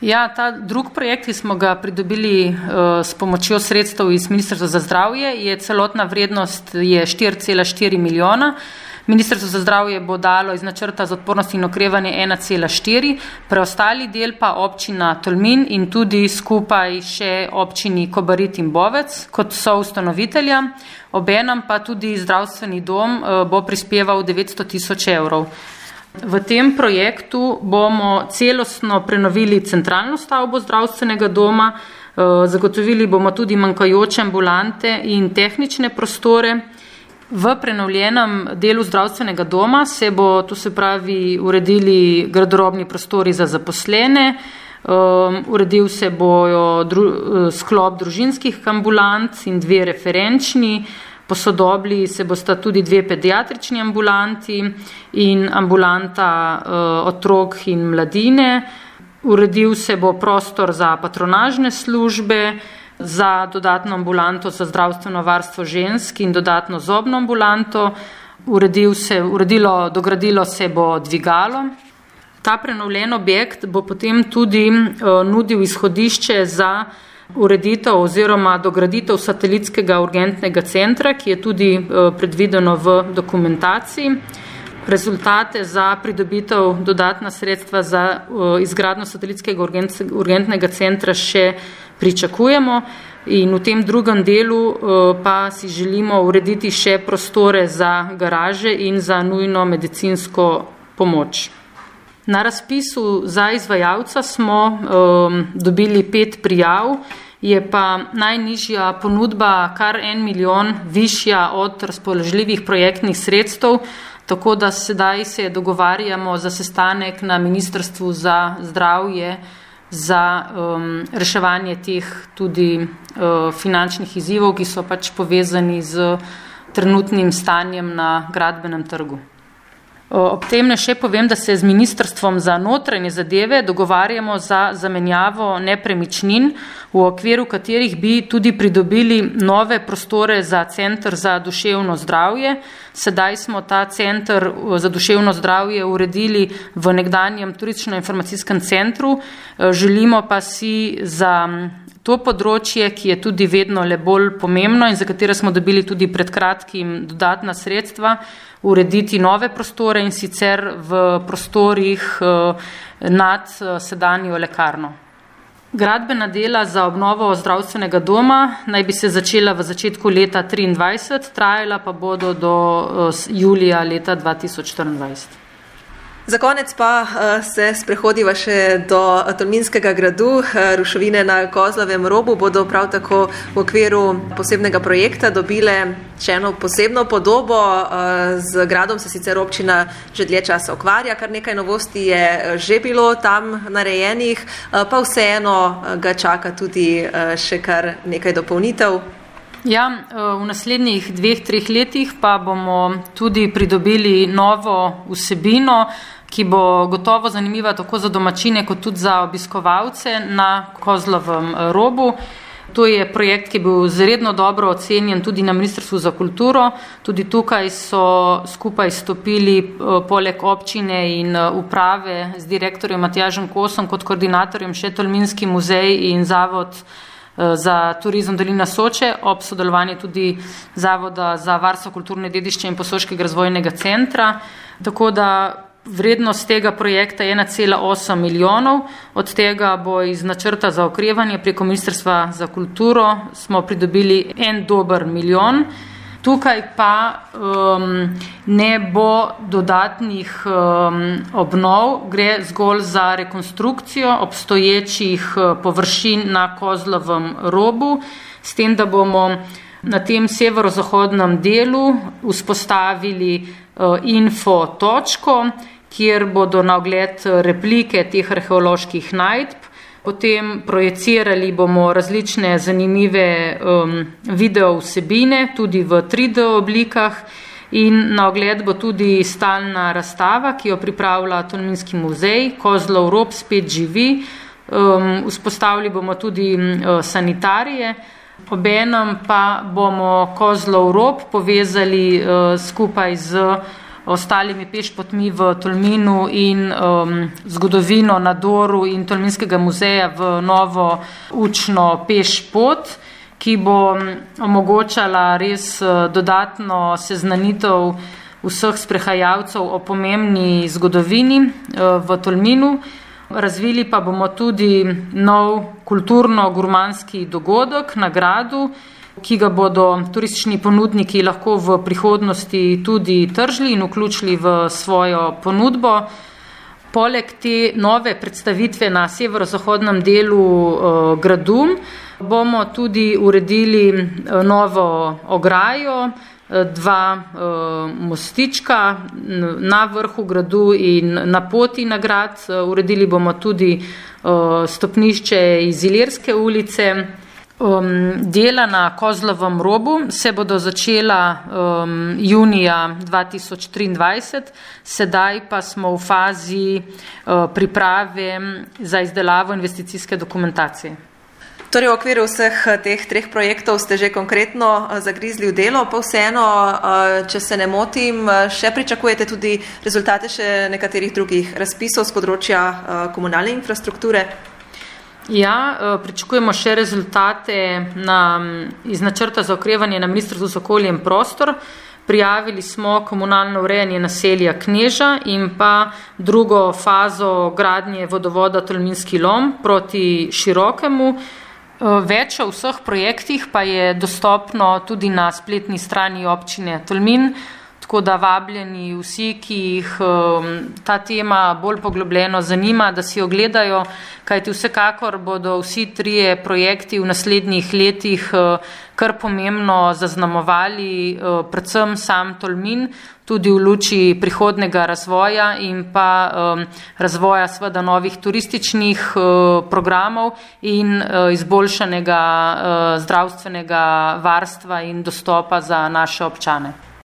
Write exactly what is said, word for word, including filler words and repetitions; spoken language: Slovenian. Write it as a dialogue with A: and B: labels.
A: Ja, ta drug projekt, ki smo ga pridobili uh, s pomočjo sredstev iz Ministrstva za zdravje, je celotna vrednost je štiri cela štiri milijona. Ministrstvo za zdravje bo dalo iz načrta za odpornost in okrevanje ena cela štiri, preostali del pa občina Tolmin in tudi skupaj še občini Kobarid in Bovec kot so ustanovitelja. Obenem pa tudi zdravstveni dom uh, bo prispeval devetsto tisoč evrov. V tem projektu bomo celostno prenovili centralno stavbo zdravstvenega doma, zagotovili bomo tudi manjkajoče ambulante in tehnične prostore. V prenovljenem delu zdravstvenega doma se bo, to se pravi, uredili garderobni prostori za zaposlene, uredil se bojo dru, sklop družinskih ambulant in dve referenčni, posodobili se bosta tudi dve pediatrični ambulanti in ambulanta uh, otrok in mladine. Uredil se bo prostor za patronažne službe, za dodatno ambulanto za zdravstveno varstvo žensk in dodatno zobno ambulanto. Uredil se, uredilo, dogradilo se bo dvigalo. Ta prenovljen objekt bo potem tudi uh, nudil izhodišče za ureditev oziroma dograditev satelitskega urgentnega centra, ki je tudi predvideno v dokumentaciji. Rezultate za pridobitev dodatna sredstva za izgradnjo satelitskega urgentnega centra še pričakujemo in v tem drugem delu pa si želimo urediti še prostore za garaže in za nujno medicinsko pomoč. Na razpisu za izvajalca smo um, dobili pet prijav, je pa najnižja ponudba kar en milijon višja od razpoložljivih projektnih sredstev, tako da sedaj se dogovarjamo za sestanek na Ministrstvu za zdravje za um, reševanje teh tudi uh, finančnih izzivov, ki so pač povezani z trenutnim stanjem na gradbenem trgu. Ob tem ne še povem, da se z Ministrstvom za notranje zadeve dogovarjamo za zamenjavo nepremičnin, v okviru katerih bi tudi pridobili nove prostore za center za duševno zdravje. Sedaj smo ta center za duševno zdravje uredili v nekdanjem turistično-informacijskem centru, želimo pa si za to področje, ki je tudi vedno le bolj pomembno in za katero smo dobili tudi pred kratkim dodatna sredstva, urediti nove prostore in sicer v prostorih nad sedanjo lekarno. Gradbena dela za obnovo zdravstvenega doma naj bi se začela v začetku leta triindvajset, trajala pa bodo do julija leta dva tisoč štiriindvajset.
B: Za konec pa se sprehodiva še do Tolminskega gradu. Ruševine na Kozlovem robu bodo prav tako v okviru posebnega projekta dobile še eno posebno podobo. Z gradom se sicer občina že dlje časa ukvarja, kar nekaj novosti je že bilo tam narejenih, pa vseeno ga čaka tudi še kar nekaj dopolnitev.
A: Ja, v naslednjih dveh, treh letih pa bomo tudi pridobili novo vsebino, ki bo gotovo zanimiva tako za domačine kot tudi za obiskovalce na Kozlovem robu. To je projekt, ki je bil zredno dobro ocenjen tudi na Ministrstvu za kulturo. Tudi tukaj so skupaj stopili poleg občine in uprave z direktorjem Matjažem Kosom kot koordinatorjem še Tolminski muzej in Zavod za turizem Dolina Soče, ob sodelovanju tudi Zavoda za varstvo kulturne dediščine in Posoškega razvojnega centra. Tako da vrednost tega projekta je ena cela osem milijonov, od tega bo iz načrta za okrevanje preko Ministrstva za kulturo smo pridobili en dober milijon. Tukaj pa um, ne bo dodatnih um, obnov, gre zgolj za rekonstrukcijo obstoječih površin na Kozlovem robu, s tem, da bomo na tem severozahodnem delu vzpostavili uh, info točko, kjer bodo na ogled replike teh arheoloških najdb. Potem projecirali bomo različne zanimive um, video vsebine, tudi v tri D oblikah in na ogled bo tudi stalna razstava, ki jo pripravlja Tolminski muzej, Kozlov rob spet živi. Um, vzpostavili bomo tudi uh, sanitarije, obenem pa bomo Kozlov rob povezali uh, skupaj z ostalimi pešpotmi v Tolminu in um, zgodovino na Doru in Tolminskega muzeja v novo učno pešpot, ki bo omogočala res dodatno seznanitev vseh sprehajalcev o pomembni zgodovini v Tolminu. Razvili pa bomo tudi nov kulturno-gurmanski dogodek na gradu, ki ga bodo turistični ponudniki lahko v prihodnosti tudi tržili in vključili v svojo ponudbo. Poleg te nove predstavitve na severozahodnem delu uh, gradu bomo tudi uredili uh, novo ograjo, uh, dva uh, mostička na vrhu gradu in na poti na grad. Uh, uredili bomo tudi uh, stopnišče iz Ilirske ulice. Um, dela na Kozlovem robu se bodo začela um, junija dva tisoč triindvajset, sedaj pa smo v fazi uh, priprave za izdelavo investicijske dokumentacije.
B: Torej, v okviru vseh teh treh projektov ste že konkretno zagrizli v delo, pa vseeno, če se ne motim, še pričakujete tudi rezultate še nekaterih drugih razpisov z področja komunalne infrastrukture?
A: Ja, pričakujemo še rezultate na, iz načrta za okrevanje na Ministrstvu za okolje in prostor. Prijavili smo komunalno urejanje naselja Kneža in pa drugo fazo gradnje vodovoda Tolminski lom proti Širokemu. Več o vseh projektih pa je dostopno tudi na spletni strani občine Tolmin, tako da vabljeni vsi, ki jih ta tema bolj poglobljeno zanima, da si ogledajo, kajti vsekakor bodo vsi trije projekti v naslednjih letih kar pomembno zaznamovali predvsem sam Tolmin, tudi v luči prihodnega razvoja in pa um, razvoja sveda novih turističnih uh, programov in uh, izboljšanega uh, zdravstvenega varstva in dostopa za naše občane.